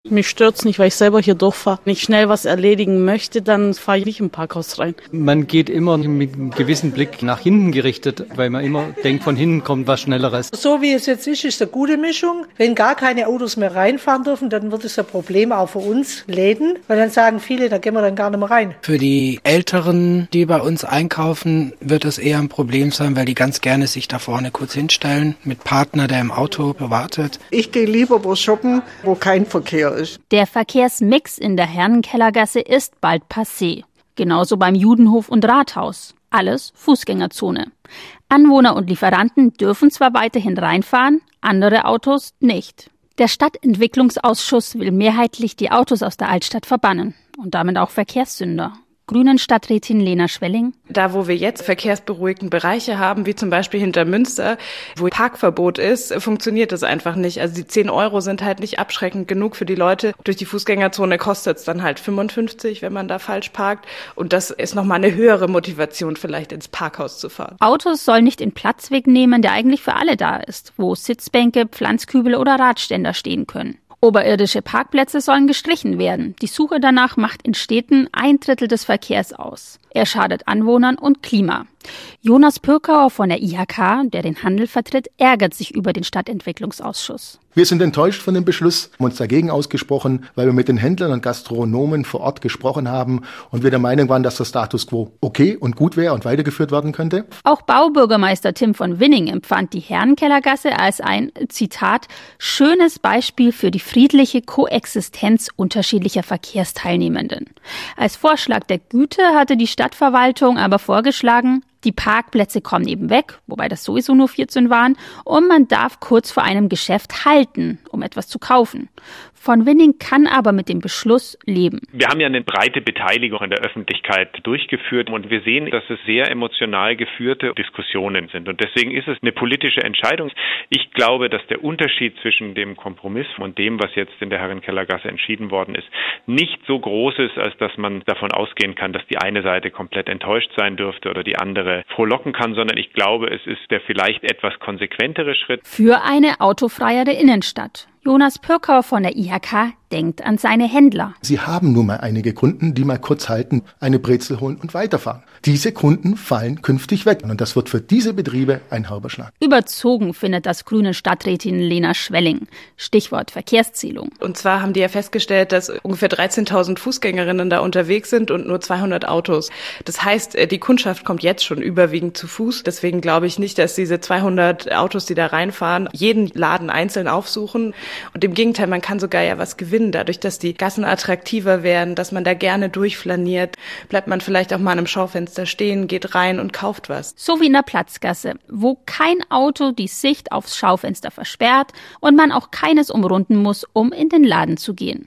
Mich stört's nicht, weil ich selber hier durchfahre. Wenn ich schnell was erledigen möchte, dann fahre ich nicht im Parkhaus rein. Man geht immer mit einem gewissen Blick nach hinten gerichtet, weil man immer denkt, von hinten kommt was Schnelleres. So wie es jetzt ist eine gute Mischung. Wenn gar keine Autos mehr reinfahren dürfen, dann wird es ein Problem auch für uns Läden, weil dann sagen viele, da gehen wir dann gar nicht mehr rein. Für die Älteren, die bei uns einkaufen, wird es eher ein Problem sein, weil die ganz gerne sich da vorne kurz hinstellen mit Partner, der im Auto wartet. Ich gehe lieber wo shoppen, wo kein Verkehr ist. Der Verkehrsmix in der Herrenkellergasse ist bald passé. Genauso beim Judenhof und Rathaus. Alles Fußgängerzone. Anwohner und Lieferanten dürfen zwar weiterhin reinfahren, andere Autos nicht. Der Stadtentwicklungsausschuss will mehrheitlich die Autos aus der Altstadt verbannen und damit auch Verkehrssünder. Grünen-Stadträtin Lena Schwelling. Da, wo wir jetzt verkehrsberuhigten Bereiche haben, wie zum Beispiel hinter Münster, wo Parkverbot ist, funktioniert das einfach nicht. Also die 10 € sind halt nicht abschreckend genug für die Leute. Durch die Fußgängerzone kostet es dann halt 55, wenn man da falsch parkt. Und das ist nochmal eine höhere Motivation, vielleicht ins Parkhaus zu fahren. Autos sollen nicht den Platz wegnehmen, der eigentlich für alle da ist, wo Sitzbänke, Pflanzkübel oder Radständer stehen können. Oberirdische Parkplätze sollen gestrichen werden. Die Suche danach macht in Städten 1/3 des Verkehrs aus. Er schadet Anwohnern und Klima. Jonas Pürkauer von der IHK, der den Handel vertritt, ärgert sich über den Stadtentwicklungsausschuss. Wir sind enttäuscht von dem Beschluss, haben uns dagegen ausgesprochen, weil wir mit den Händlern und Gastronomen vor Ort gesprochen haben und wir der Meinung waren, dass der Status quo okay und gut wäre und weitergeführt werden könnte. Auch Baubürgermeister Tim von Winning empfand die Herrenkellergasse als ein, Zitat, schönes Beispiel für die friedliche Koexistenz unterschiedlicher Verkehrsteilnehmenden. Als Vorschlag der Güte hatte die Stadtverwaltung aber vorgeschlagen, die Parkplätze kommen eben weg, wobei das sowieso nur 14 waren, und man darf kurz vor einem Geschäft halten, um etwas zu kaufen. Von Winning kann aber mit dem Beschluss leben. Wir haben ja eine breite Beteiligung in der Öffentlichkeit durchgeführt und wir sehen, dass es sehr emotional geführte Diskussionen sind. Und deswegen ist es eine politische Entscheidung. Ich glaube, dass der Unterschied zwischen dem Kompromiss und dem, was jetzt in der Herrenkellergasse entschieden worden ist, nicht so groß ist, als dass man davon ausgehen kann, dass die eine Seite komplett enttäuscht sein dürfte oder die andere frohlocken kann, sondern ich glaube, es ist der vielleicht etwas konsequentere Schritt. Für eine autofreiere Innenstadt. Jonas Pürkauer von der IHK denkt an seine Händler. Sie haben nun mal einige Kunden, die mal kurz halten, eine Brezel holen und weiterfahren. Diese Kunden fallen künftig weg und das wird für diese Betriebe ein herber Schlag. Überzogen findet das grüne Stadträtin Lena Schwelling. Stichwort Verkehrszählung. Und zwar haben die ja festgestellt, dass ungefähr 13.000 Fußgängerinnen da unterwegs sind und nur 200 Autos. Das heißt, die Kundschaft kommt jetzt schon überwiegend zu Fuß. Deswegen glaube ich nicht, dass diese 200 Autos, die da reinfahren, jeden Laden einzeln aufsuchen. Und im Gegenteil, man kann sogar ja was gewinnen, dadurch, dass die Gassen attraktiver werden, dass man da gerne durchflaniert, bleibt man vielleicht auch mal an einem Schaufenster stehen, geht rein und kauft was. So wie in der Platzgasse, wo kein Auto die Sicht aufs Schaufenster versperrt und man auch keines umrunden muss, um in den Laden zu gehen.